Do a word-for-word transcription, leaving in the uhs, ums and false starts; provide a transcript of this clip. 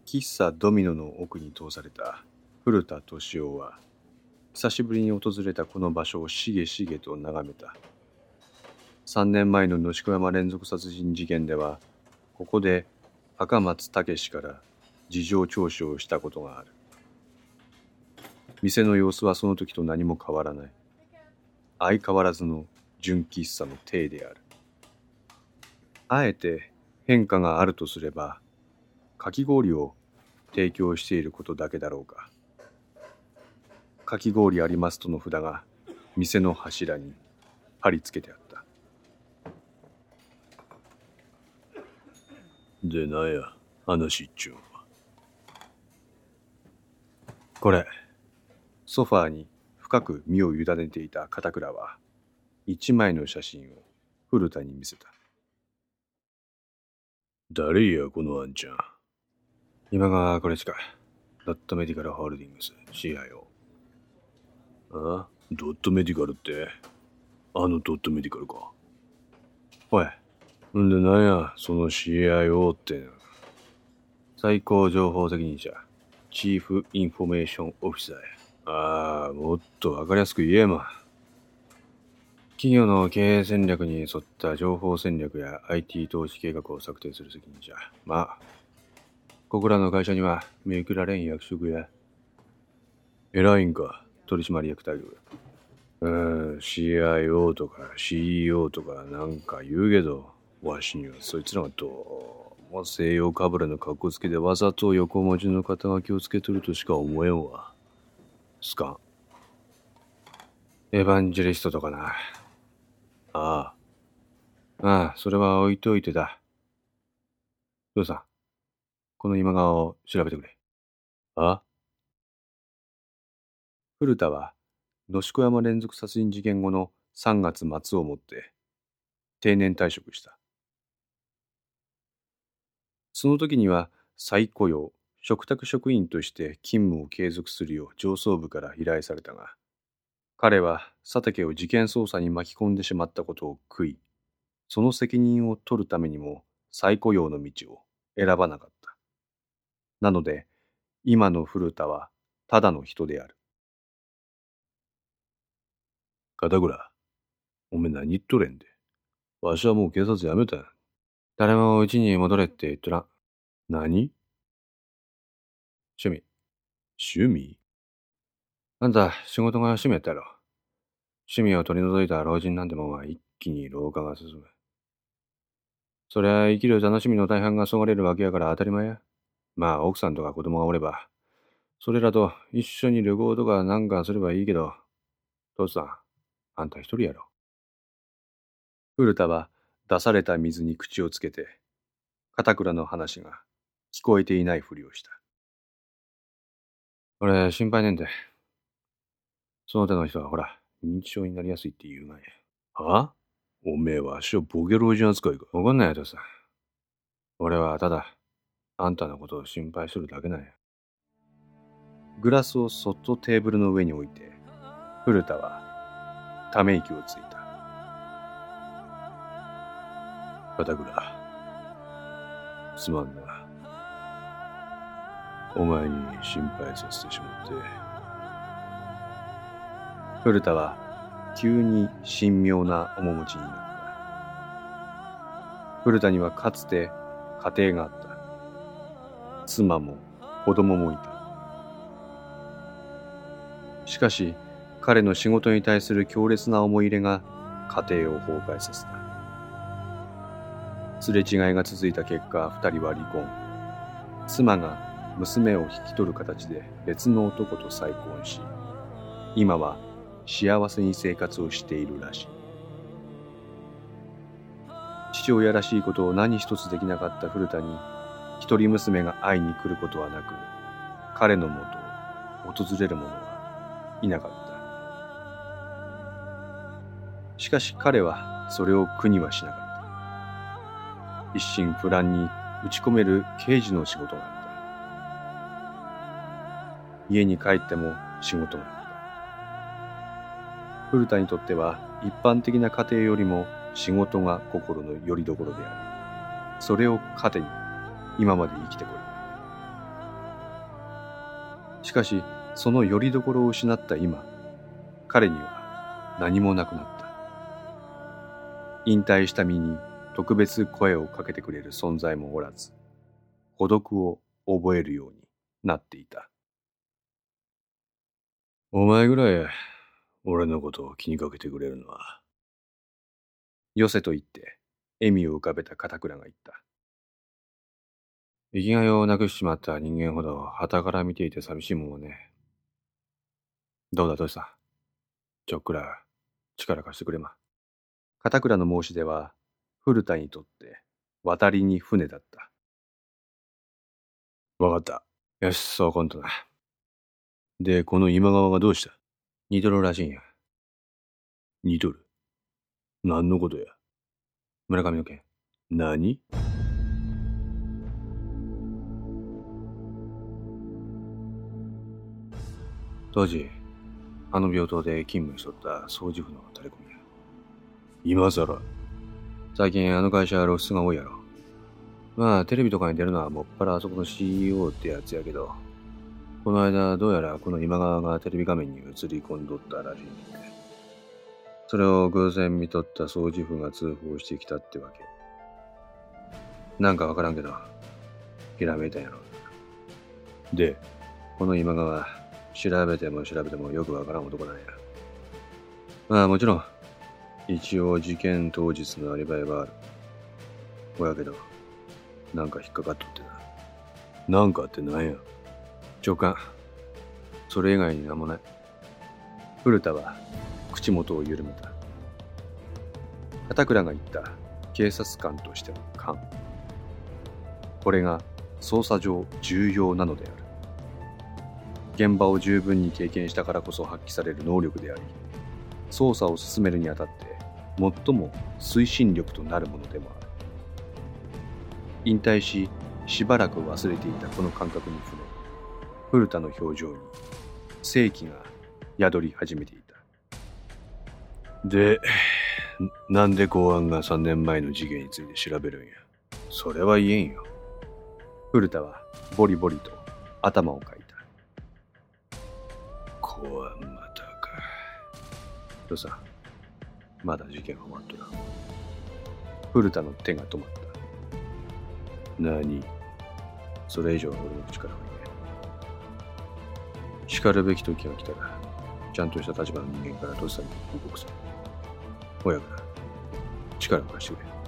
喫茶ドミノの奥に通された古田敏夫は、久しぶりに訪れたこの場所をしげしげと眺めた。三年前の野宿山連続殺人事件では、ここで赤松武から事情聴取をしたことがある。店の様子はその時と何も変わらない。相変わらずの純喫茶の体である。あえて変化があるとすれば、かき氷を提供していることだけだろうか。かき氷ありますとの札が店の柱に貼り付けてあった。 でなんや、話っちゅうんは。 これ、ソファーに深く身を委ねていた片倉は、一枚の写真を古田に見せた。 誰や、このあんちゃん。 今川これしか、ドットメディカルホールディングス シーアイオー。ああ、ドットメディカルって、あのドットメディカルか。 おい、 んでなんや、その シーアイオー って。 最高情報責任者、チーフインフォメーションオフィサーや。 ああ、もっとわかりやすく言えま。 企業の経営戦略に沿った情報戦略や アイティー 投資計画を策定する責任者。まあ、ここらの会社には見受けられん役職や。 偉いんか、 取締役待遇。 うーん、シーアイオー とか シーイーオー とかなんか言うけど、わしにはそいつらがどうも西洋かぶれの格好つけでわざと横文字の肩書きをつけとるとしか思えんわ。すかん。 エヴァンジェリストとかな。 ああ。ああ、それは置いといてだ。どうさん、この今川を調べてくれ。 あ古田は、野宿山連続殺人事件後のさんがつ末をもって定年退職した。その時には再雇用、嘱託職員として勤務を継続するよう上層部から依頼されたが、彼は佐竹を事件捜査に巻き込んでしまったことを悔い、その責任を取るためにも再雇用の道を選ばなかった。なので、今の古田はただの人である。 片倉、おめえ何言っとれんで。わしはもう警察辞めたん。 誰もうちに戻れって言っとらん。 何？ 趣味。 趣味？ あんた仕事が趣味やったやろ。趣味を取り除いた老人なんてもんは一気に老化が進む。そりゃ生きる楽しみの大半がそがれるわけやから当たり前や。まあ奥さんとか子供がおれば、それらと一緒に旅行とかなんかすればいいけど、父さん、あんた一人やろ。古田は出された水に口をつけて、片倉の話が聞こえていないふりをした。俺心配ねんで。その手の人はほら、認知症になりやすいって言うがや。 は？おめえは足をボケ老人扱いか。 怒んないや父さん。俺はただ、あんたのことを心配するだけなんや。グラスをそっとテーブルの上に置いて、古田はため息をついた。 片倉、すまんな。お前に心配させてしまって。 古田は急に神妙な面持ちになった。古田にはかつて家庭があった。妻も子供もいた。しかし彼の仕事に対する強烈な思い入れが家庭を崩壊させた。すれ違いが続いた結果、二人は離婚。妻が娘を引き取る形で別の男と再婚し、今は幸せに生活をしているらしい。父親らしいことを何一つできなかった古田に、一人娘が会いに来ることはなく、彼のもとを訪れる者はいなかった。しかし彼はそれを苦にはしなかった。一心不乱に打ち込める刑事の仕事があった。家に帰っても仕事があった。古田にとっては一般的な家庭よりも仕事が心の拠り所である。それを糧に今まで生きてこい。 しかし、その拠り所を失った今、彼には何もなくなった。引退した身に特別声をかけてくれる存在もおらず、孤独を覚えるようになっていた。 お前ぐらい俺のことを気にかけてくれるのは。 よせと言って笑みを浮かべた片倉が言った。 生きがいをなくしちまった人間ほど傍から見ていて寂しいもんはね。どうだどうした。ちょっくら力貸してくれま。 片倉の申し出は古田にとって渡りに船だった。 わかった。よし、そう今度な。で、この今川がどうした？ 似とるらしいんや。 似とる？何のことや？ 村上の件。 何？ 当時、あの病棟で勤務しとった掃除婦のタレコミや。 今さら？ 最近あの会社は露出が多いやろ。まあテレビとかに出るのはもっぱらあそこの シーイーオー ってやつやけど、この間どうやらこの今川がテレビ画面に映り込んどったらしいね。それを偶然見とった掃除婦が通報してきたってわけ。なんかわからんけど、ひらめいたんやろ。 で、 この今川、調べても調べてもよくわからん男なんや。まあもちろん、一応事件当日のアリバイはある。ほやけど、なんか引っかかっとってな。 なんかってなんや？ 長官、それ以外になんもない。古田は口元を緩めた。片倉が言った警察官としての勘。これが捜査上重要なのである。現場を十分に経験したからこそ発揮される能力であり、捜査を進めるにあたって最も推進力となるものでもある。引退し、しばらく忘れていたこの感覚に触れ、古田の表情に正気が宿り始めていた。 で、なんで公安がさんねんまえの事件について調べるんや？ それは言えんよ。古田はボリボリと頭をかいた。 公安またか。 どうさ、まだ事件は終わっとらん。古田の手が止まった。 何？ それ以上は俺の口からは言えん。叱るべき時が来たら、ちゃんとした立場の人間からとっさに報告する。親から力を貸してくれ。